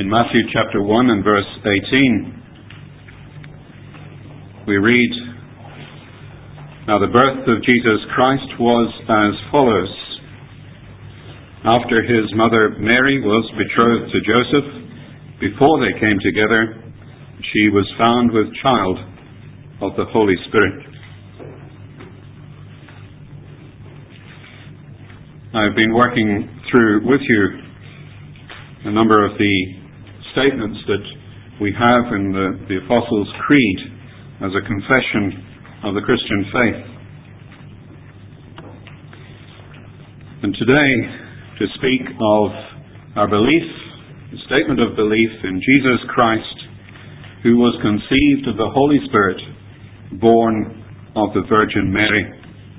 In Matthew chapter 1 and verse 18, we read, "Now the birth of Jesus Christ was as follows. After his mother Mary was betrothed to Joseph, before they came together, she was found with child of the Holy Spirit." I've been working through with you a number of the statements that we have in the Apostles' Creed as a confession of the Christian faith. And today, to speak of our belief, the statement of belief in Jesus Christ, who was conceived of the Holy Spirit, born of the Virgin Mary.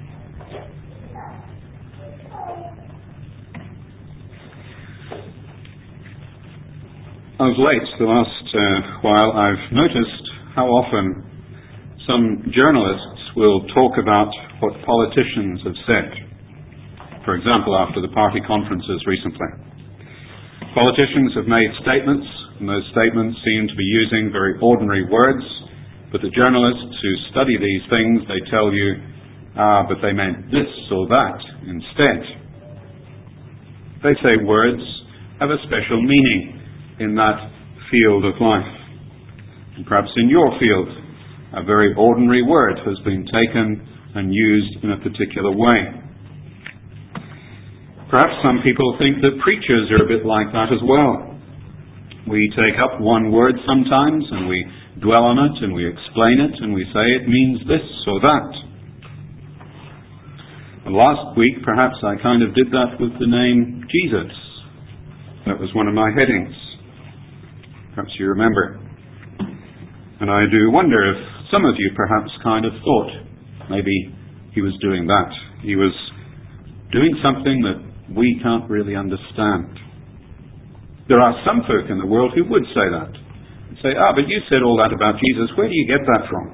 Of late, the last while, I've noticed how often some journalists will talk about what politicians have said. For example, after the party conferences recently. Politicians have made statements, and those statements seem to be using very ordinary words, but the journalists who study these things, they tell you, but they meant this or that instead. They say words have a special meaning in that field of life. And perhaps in your field, a very ordinary word has been taken and used in a particular way. Perhaps some people think that preachers are a bit like that as well. We take up one word sometimes and we dwell on it and we explain it and we say it means this or that. And last week, perhaps I kind of did that with the name Jesus. That was one of my headings. Perhaps you remember. And I do wonder if some of you perhaps kind of thought maybe he was doing that. He was doing something that we can't really understand. There are some folk in the world who would say that. And say, but you said all that about Jesus. Where do you get that from?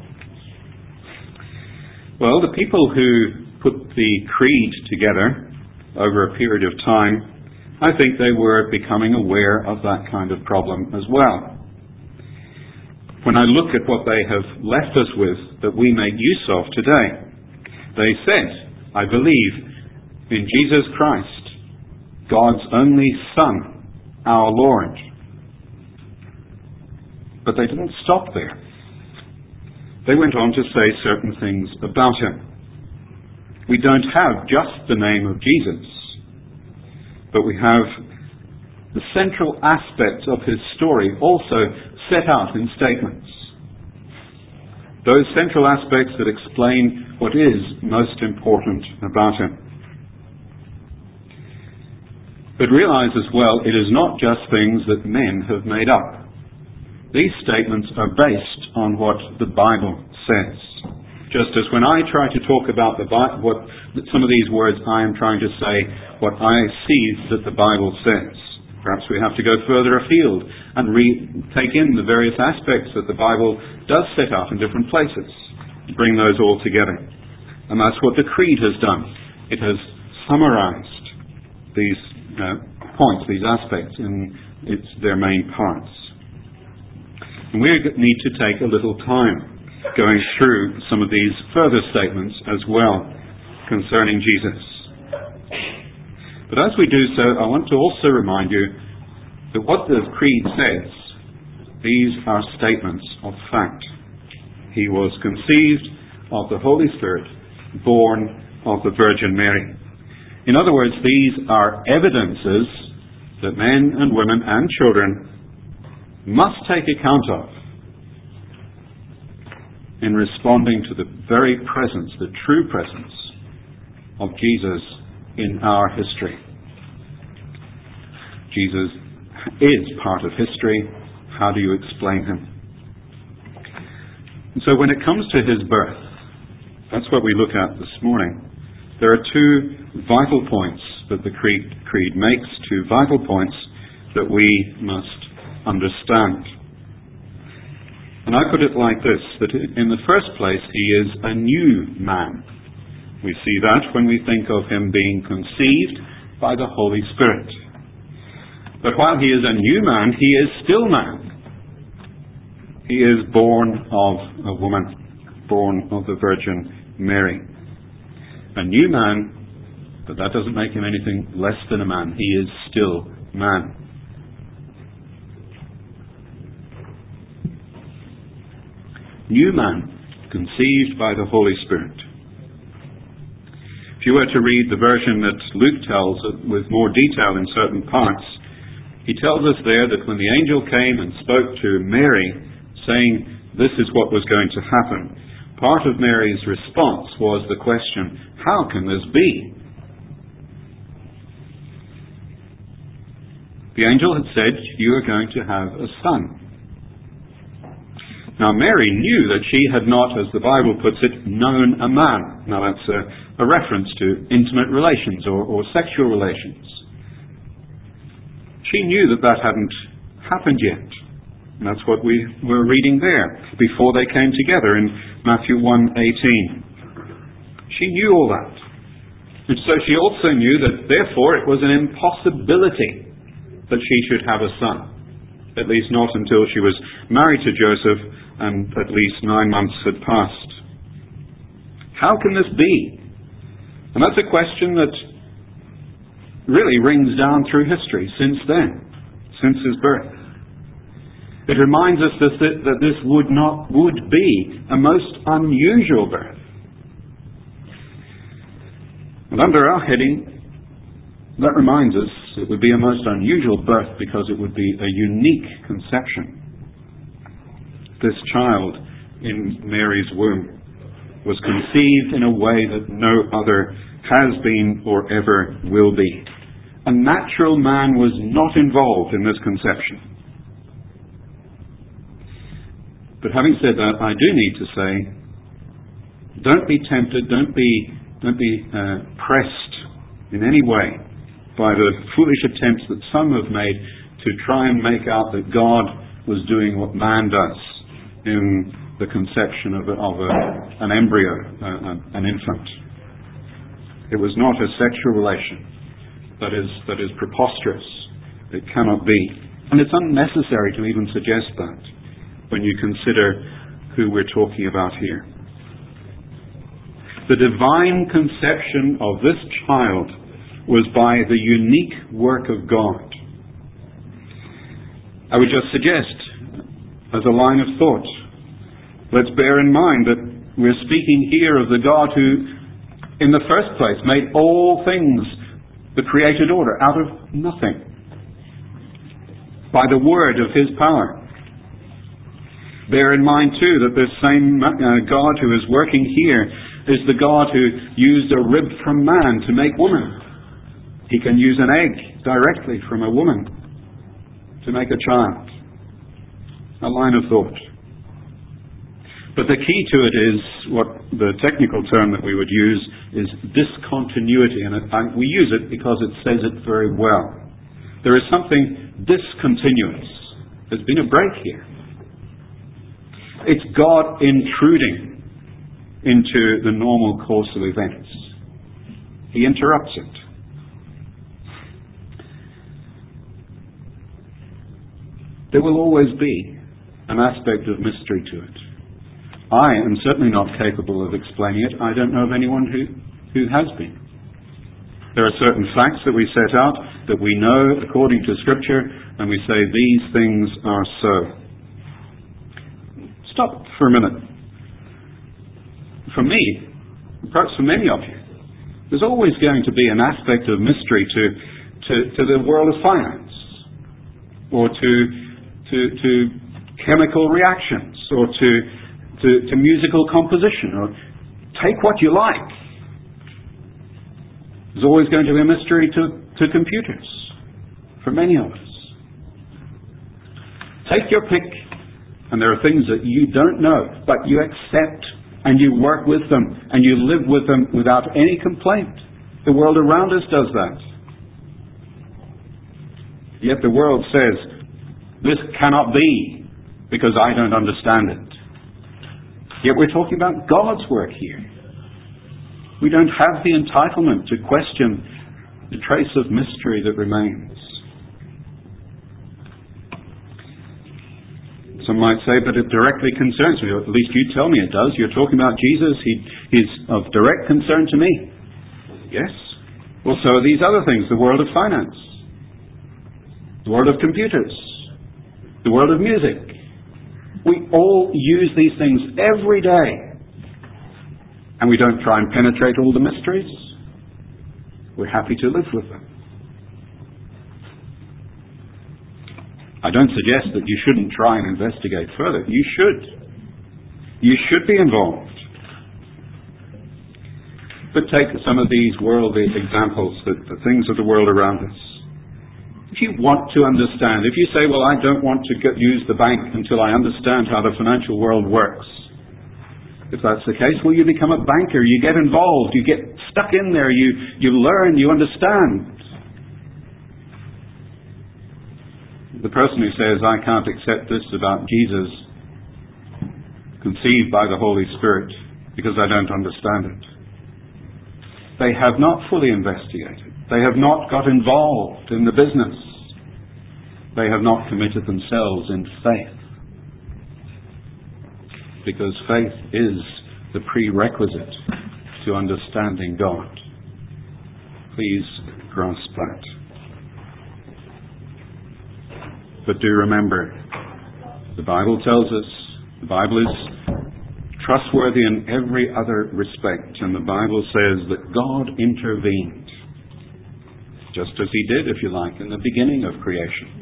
Well, the people who put the creed together over a period of time, I think they were becoming aware of that kind of problem as well. When I look at what they have left us with that we make use of today, they said, I believe in Jesus Christ, God's only Son, our Lord. But they didn't stop there. They went on to say certain things about him. We don't have just the name of Jesus, but we have the central aspects of his story also set out in statements. Those central aspects that explain what is most important about him. But realize as well, it is not just things that men have made up. These statements are based on what the Bible says. Just as when I try to talk about some of these words, I am trying to say what I see that the Bible says. Perhaps we have to go further afield and take in the various aspects that the Bible does set out in different places, bring those all together. And that's what the Creed has done. It has summarized these points, these aspects in their main parts. And we need to take a little time going through some of these further statements as well concerning Jesus. But as we do so, I want to also remind you that what the Creed says, these are statements of fact. He was conceived of the Holy Spirit, born of the Virgin Mary. In other words, these are evidences that men and women and children must take account of in responding to the very presence, the true presence of Jesus in our history. Jesus is part of history. How do you explain him? And so when it comes to his birth, that's what we look at this morning. There are two vital points that the Creed makes, two vital points that we must understand. And I put it like this, that in the first place, he is a new man. We see that when we think of him being conceived by the Holy Spirit. But while he is a new man, he is still man. He is born of a woman, born of the Virgin Mary. A new man, but that doesn't make him anything less than a man. He is still man. New man, conceived by the Holy Spirit. If you were to read the version that Luke tells with more detail in certain parts, he tells us there that when the angel came and spoke to Mary, saying this is what was going to happen, part of Mary's response was the question, how can this be? The angel had said, you are going to have a son. Now Mary knew that she had not, as the Bible puts it, known a man. Now that's a reference to intimate relations or sexual relations. She knew that that hadn't happened yet. And that's what we were reading there, before they came together in Matthew 1:18. She knew all that. And so she also knew that, therefore, it was an impossibility that she should have a son. At least not until she was married to Joseph and at least 9 months had passed. How can this be? And that's a question that really rings down through history since then, since his birth. It reminds us that this would be a most unusual birth. And under our heading, that reminds us it would be a most unusual birth because it would be a unique conception. This child in Mary's womb was conceived in a way that no other has been or ever will be. A natural man was not involved in this conception. But having said that, I do need to say, don't be tempted, don't be pressed in any way by the foolish attempts that some have made to try and make out that God was doing what man does in the conception of an embryo, an infant. It was not a sexual relation that is preposterous. It cannot be. And it's unnecessary to even suggest that when you consider who we're talking about here. The divine conception of this child was by the unique work of God. I would just suggest, as a line of thought, let's bear in mind that we're speaking here of the God who, in the first place, made all things, the created order, out of nothing, by the word of his power. Bear in mind, too, that this same God who is working here is the God who used a rib from man to make woman. He can use an egg directly from a woman to make a child. A line of thought. But the key to it is what the technical term that we would use is discontinuity. And we use it because it says it very well. There is something discontinuous. There's been a break here. It's God intruding into the normal course of events. He interrupts it. There will always be an aspect of mystery to it. I am certainly not capable of explaining it. I don't know of anyone who has been. There are certain facts that we set out that we know according to Scripture, and we say these things are so. Stop for a minute. For me, perhaps for many of you, there's always going to be an aspect of mystery to the world of finance, or to chemical reactions, or to musical composition, or take what you like. There's always going to be a mystery to computers, for many of us. Take your pick, and there are things that you don't know, but you accept, and you work with them, and you live with them without any complaint. The world around us does that. Yet the world says, this cannot be, because I don't understand it. Yet we're talking about God's work here. We don't have the entitlement to question the trace of mystery that remains. Some might say, but it directly concerns me. Or at least you tell me it does. You're talking about Jesus. He's of direct concern to me. Yes. Well, so are these other things. The world of finance. The world of computers. The world of music. We all use these things every day. And we don't try and penetrate all the mysteries. We're happy to live with them. I don't suggest that you shouldn't try and investigate further. You should. You should be involved. But take some of these worldly examples, the things of the world around us. If you want to understand, if you say, well, I don't want to use the bank until I understand how the financial world works. If that's the case, well, you become a banker, you get involved, you get stuck in there, you learn, you understand. The person who says, I can't accept this about Jesus, conceived by the Holy Spirit, because I don't understand it. They have not fully investigated. They have not got involved in the business. They have not committed themselves in faith. Because faith is the prerequisite to understanding God. Please grasp that. But do remember, the Bible tells us, the Bible is trustworthy in every other respect, and the Bible says that God intervened, just as He did, if you like, in the beginning of creation.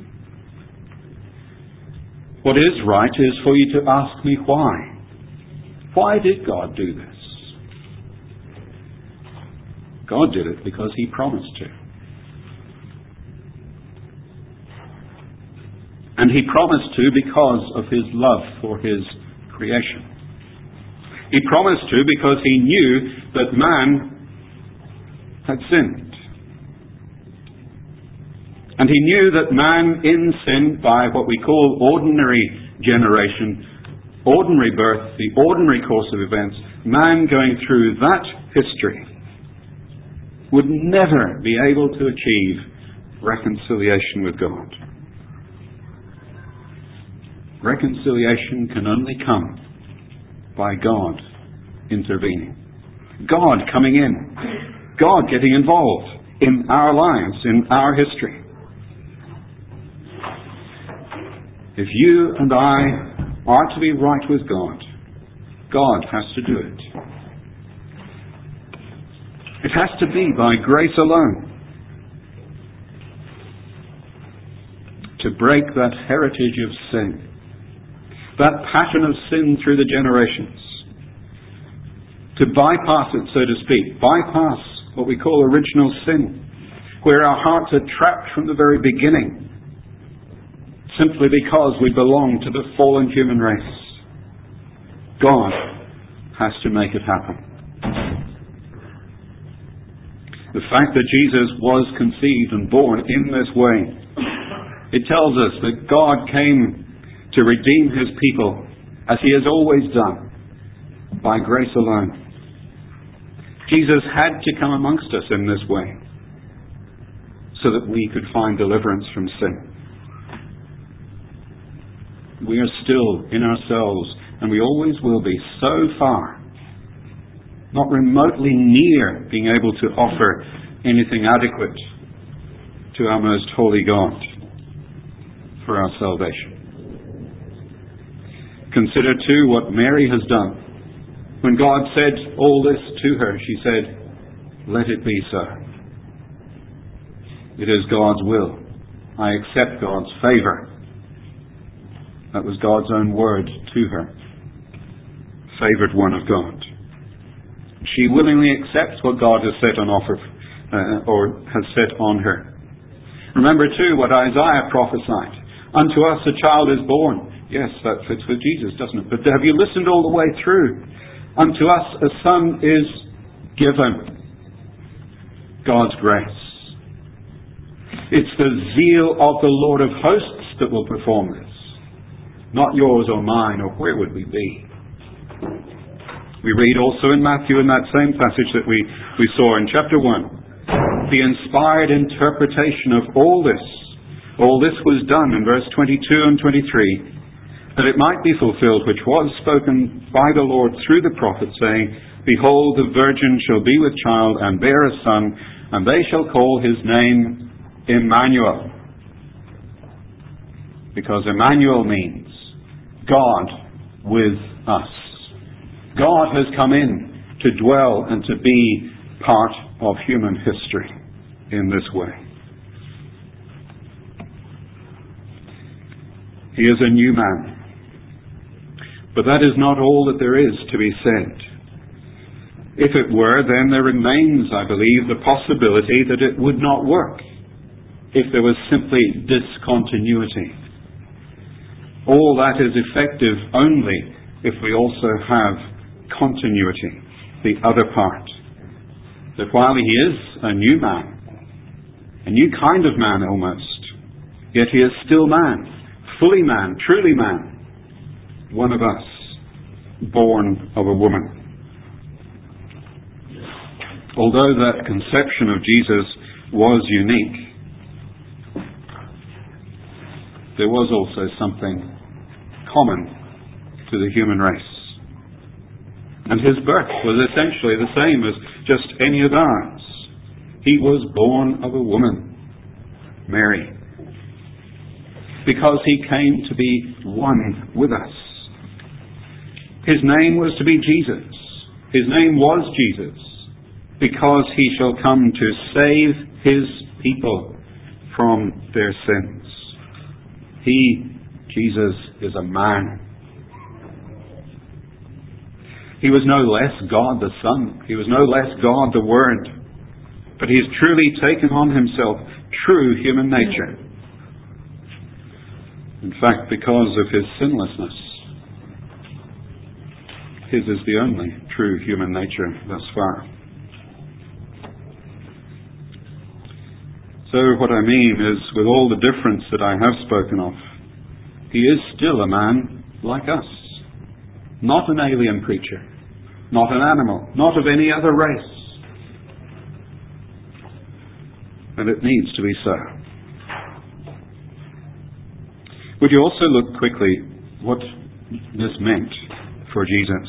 What is right is for you to ask me why. Why did God do this? God did it because He promised to. And He promised to because of His love for His creation. He promised to because He knew that man had sinned. And He knew that man in sin, by what we call ordinary generation, ordinary birth, the ordinary course of events, man going through that history would never be able to achieve reconciliation with God. Reconciliation can only come by God intervening. God coming in. God getting involved in our lives, in our history. If you and I are to be right with God, God has to do it. It has to be by grace alone. To break that heritage of sin, that pattern of sin through the generations, to bypass it, so to speak, bypass what we call original sin, where our hearts are trapped from the very beginning, simply because we belong to the fallen human race. God has to make it happen. The fact that Jesus was conceived and born in this way, it tells us that God came to redeem His people, as He has always done, by grace alone. Jesus had to come amongst us in this way, so that we could find deliverance from sin. We are still in ourselves, and we always will be, so far, not remotely near being able to offer anything adequate to our most holy God for our salvation. Consider too what Mary has done. When God said all this to her, she said, "Let it be so. It is God's will. I accept God's favor." That was God's own word to her. Favored one of God. She willingly accepts what God has set on offer, or has set on her. Remember too what Isaiah prophesied. Unto us a child is born. Yes, that fits with Jesus, doesn't it? But have you listened all the way through? Unto us a son is given. God's grace. It's the zeal of the Lord of hosts that will perform this. Not yours or mine, or where would we be? We read also in Matthew, in that same passage that we saw in chapter 1, the inspired interpretation of all this. All this was done in verse 22 and 23 that it might be fulfilled which was spoken by the Lord through the prophet, saying, Behold, the virgin shall be with child, and bear a son, and they shall call his name Emmanuel. Because Emmanuel means God with us. God has come in to dwell and to be part of human history in this way. He is a new man. But that is not all that there is to be said. If it were, then there remains, I believe, the possibility that it would not work if there was simply discontinuity. All that is effective only if we also have continuity, the other part. That while he is a new man, a new kind of man almost, yet he is still man, fully man, truly man, one of us, born of a woman. Although that conception of Jesus was unique, there was also something common to the human race. And his birth was essentially the same as just any of ours. He was born of a woman, Mary, because he came to be one with us. His name was to be Jesus. His name was Jesus, because he shall come to save his people from their sins. He, Jesus, is a man. He was no less God the Son. He was no less God the Word. But he has truly taken on himself true human nature. In fact, because of his sinlessness, his is the only true human nature thus far. So what I mean is, with all the difference that I have spoken of, he is still a man like us. Not an alien creature, not an animal, not of any other race. And it needs to be so. Would you also look quickly what this meant for Jesus?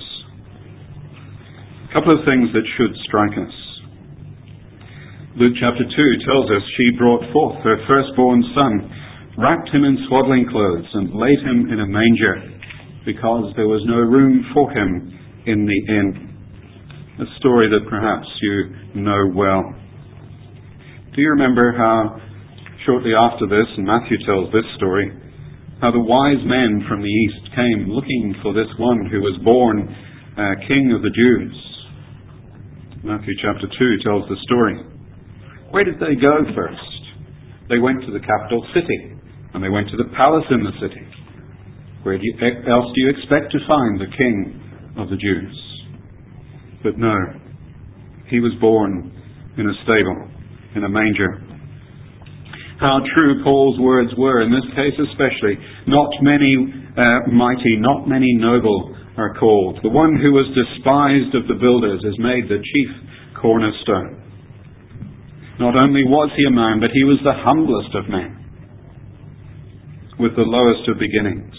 A couple of things that should strike us. Luke chapter 2 tells us she brought forth her firstborn son, wrapped him in swaddling clothes, and laid him in a manger, because there was no room for him in the inn. A story that perhaps you know well. Do you remember how, shortly after this, and Matthew tells this story, how the wise men from the east came looking for this one who was born King of the Jews? Matthew chapter 2 tells the story. Where did they go first? They went to the capital city, and they went to the palace in the city. Where else do you expect to find the King of the Jews? But no, he was born in a stable, in a manger. How true Paul's words were, in this case especially. Not many mighty, not many noble are called. The one who was despised of the builders is made the chief cornerstone. Not only was he a man, but he was the humblest of men, with the lowest of beginnings.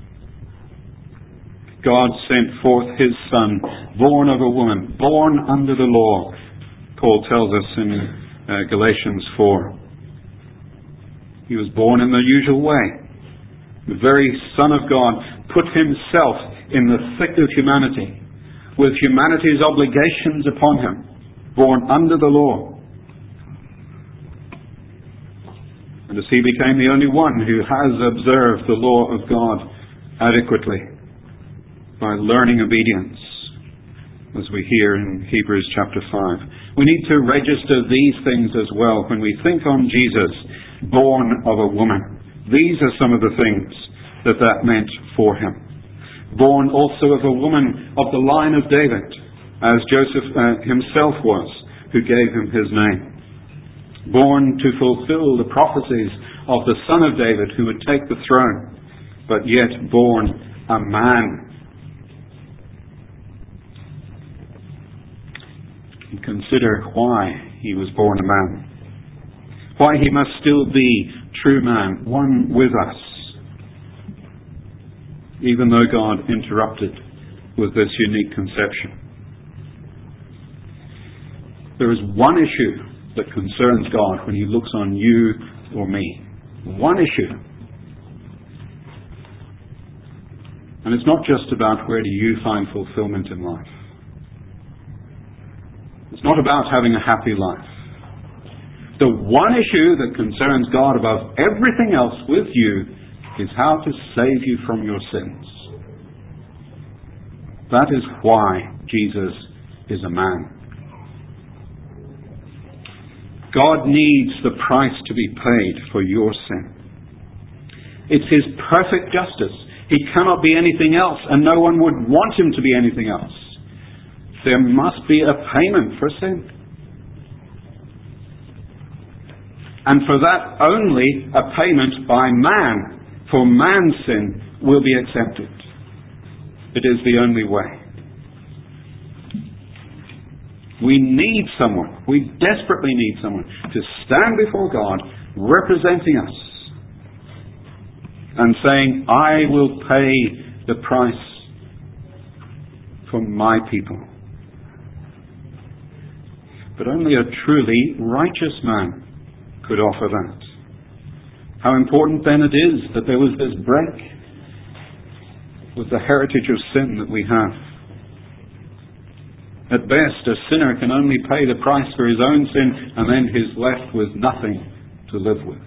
God sent forth his Son, born of a woman, born under the law, Paul tells us in Galatians 4. He was born in the usual way. The very Son of God put himself in the thick of humanity, with humanity's obligations upon him, born under the law. And as he became the only one who has observed the law of God adequately by learning obedience, as we hear in Hebrews chapter 5. We need to register these things as well when we think on Jesus, born of a woman. These are some of the things that meant for him. Born also of a woman of the line of David, as Joseph himself was, who gave him his name. Born to fulfill the prophecies of the Son of David who would take the throne, but yet born a man. And consider why he was born a man. Why he must still be true man, one with us. even though God interrupted with this unique conception. There is one issue that concerns God when He looks on you or me. One issue. And it's not just about where do you find fulfillment in life. It's not about having a happy life. The one issue that concerns God above everything else with you is how to save you from your sins. That is why Jesus is a man. God needs the price to be paid for your sin. It's His perfect justice. He cannot be anything else, and no one would want Him to be anything else. There must be a payment for sin. And for that only a payment by man for man's sin will be accepted. It is the only way. We need someone, we desperately need someone to stand before God representing us and saying, I will pay the price for my people. But only a truly righteous man could offer that. How important then it is that there was this break with the heritage of sin that we have. At best, a sinner can only pay the price for his own sin, and then he's left with nothing to live with.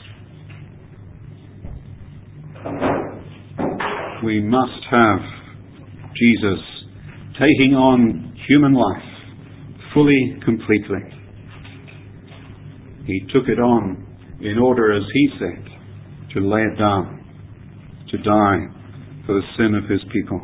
We must have Jesus taking on human life fully, completely. He took it on in order, as He said, to lay it down, to die for the sin of His people.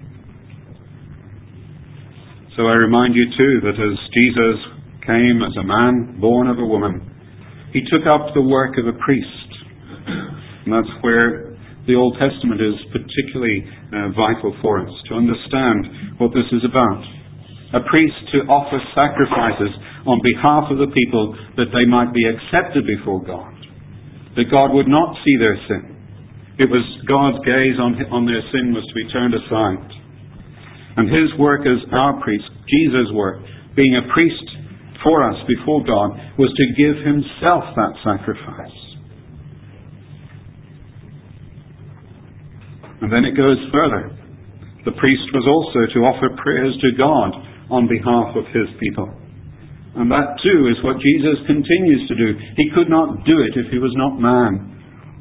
So I remind you too that as Jesus came as a man born of a woman, He took up the work of a priest. And that's where the Old Testament is particularly vital for us, to understand what this is about. A priest to offer sacrifices on behalf of the people that they might be accepted before God. That God would not see their sin. It was God's gaze on their sin was to be turned aside. And His work as our priest, Jesus' work, being a priest for us before God, was to give Himself that sacrifice. And then it goes further. The priest was also to offer prayers to God on behalf of His people. And that too is what Jesus continues to do. He could not do it if He was not man.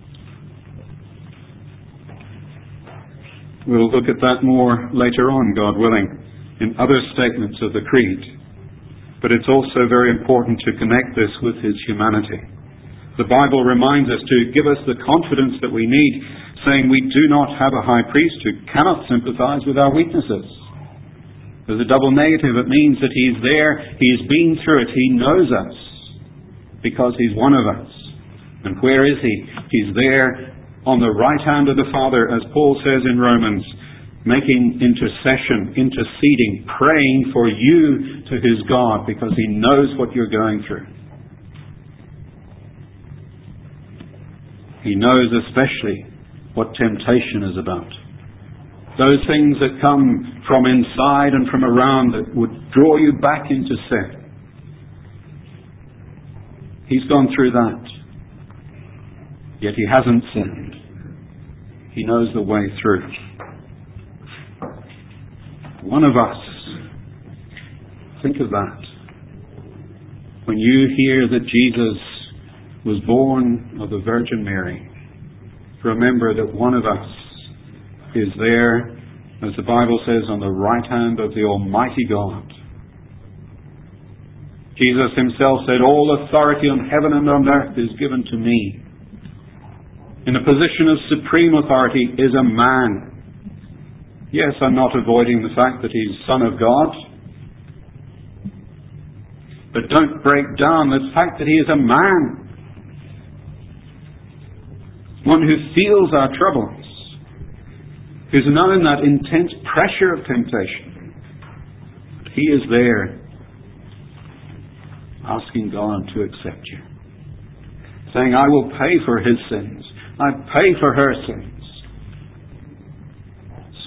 We'll look at that more later on, God willing, in other statements of the Creed. But it's also very important to connect this with His humanity. The Bible reminds us to give us the confidence that we need, saying we do not have a high priest who cannot sympathize with our weaknesses. There's a double negative. It means that He's there, He's been through it, He knows us, because He's one of us. And where is He? He's there on the right hand of the Father, as Paul says in Romans, making intercession, interceding, praying for you to His God, because He knows what you're going through. He knows especially what temptation is about. Those things that come from inside and from around that would draw you back into sin. He's gone through that. Yet He hasn't sinned. He knows the way through. One of us. Think of that. When you hear that Jesus was born of the Virgin Mary, remember that one of us is there, as the Bible says, on the right hand of the Almighty God. Jesus Himself said, all authority on heaven and on earth is given to me. In a position of supreme authority is a man. Yes, I'm not avoiding the fact that He's Son of God. But don't break down the fact that He is a man. One who feels our troubles. Who's known that intense pressure of temptation. But He is there, asking God to accept you. Saying, I will pay for His sins. I pay for her sins.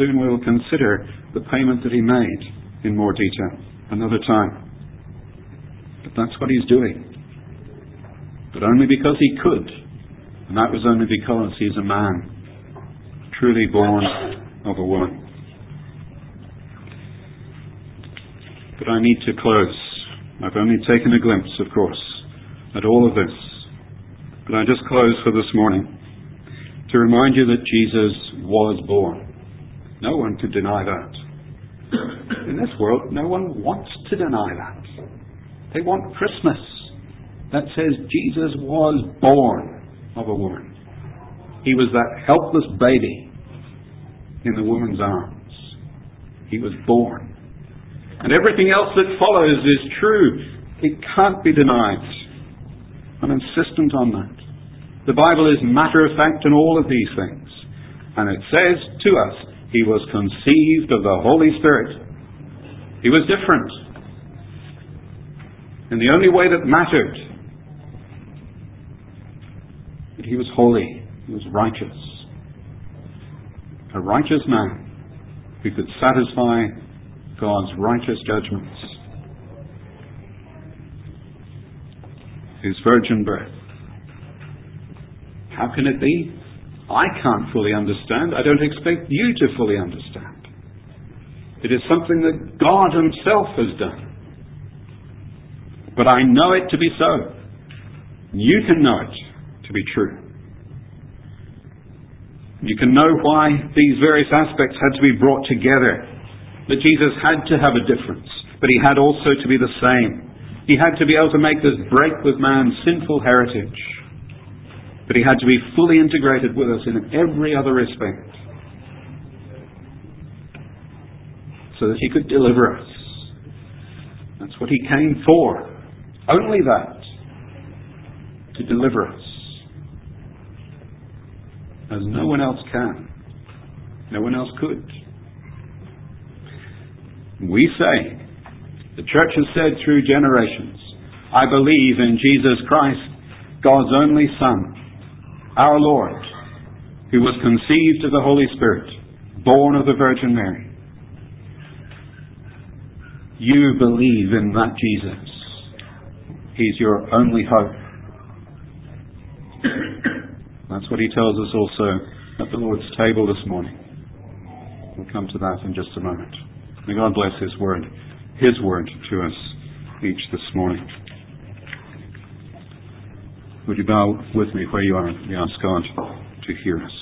soon we'll consider the payment that he made in more detail another time. But that's what he's doing. But only because he could. And that was only because he's a man, truly born of a woman. But I need to close. I've only taken a glimpse, of course, at all of this. But I just close for this morning to remind you that Jesus was born. No one could deny that. In this world, no one wants to deny that. They want Christmas that says Jesus was born of a woman. He was that helpless baby in the woman's arms. He was born. And everything else that follows is true. It can't be denied. I'm insistent on that. The Bible is matter of fact in all of these things. And it says to us, he was conceived of the Holy Spirit. He was different. In the only way that mattered. But he was holy. He was righteous. A righteous man who could satisfy God's righteous judgments. His virgin birth. How can it be? I can't fully understand. I don't expect you to fully understand. It is something that God himself has done. But I know it to be so. You can know it to be true. You can know why these various aspects had to be brought together. That Jesus had to have a difference, but he had also to be the same. He had to be able to make this break with man's sinful heritage. But he had to be fully integrated with us in every other respect. So that he could deliver us. That's what he came for. Only that. To deliver us. As no one else can. No one else could. We say, the church has said through generations, I believe in Jesus Christ, God's only Son, our Lord, who was conceived of the Holy Spirit, born of the Virgin Mary. You believe in that Jesus. He's your only hope. That's what he tells us also at the Lord's table this morning. We'll come to that in just a moment. May God bless his word to us each this morning. Would you bow with me where you are? We ask God to hear us.